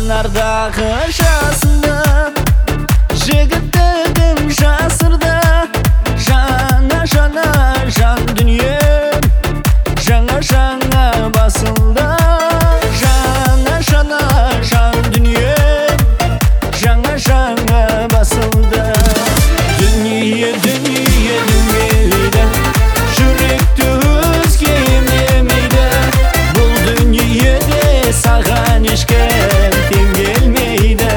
Жанардағы жасынды жігіттігім жасырды. Жана жан дүнием жаңа басылды. Жан дүнием жаңа басылды. Дүние дөңгелейді, жүректі өзге емдемейді. Бұл дүниеде саған ешкім тең келмейді.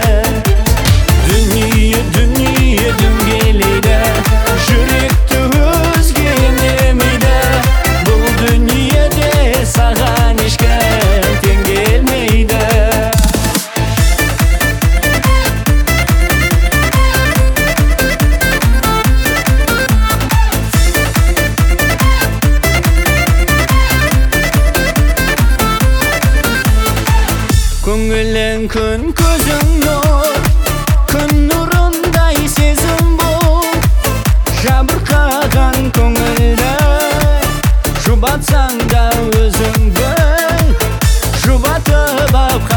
Дүние дөңгелейді, жүректі өзге емдемейді. Бұл дүниеде саған ешкім тең келмейді. Көңілің күн, көзің нұр, күн нұрындай сезім бұл. Жабырқаған көңілді жұбатсаң да өзіңді, жұбатып ап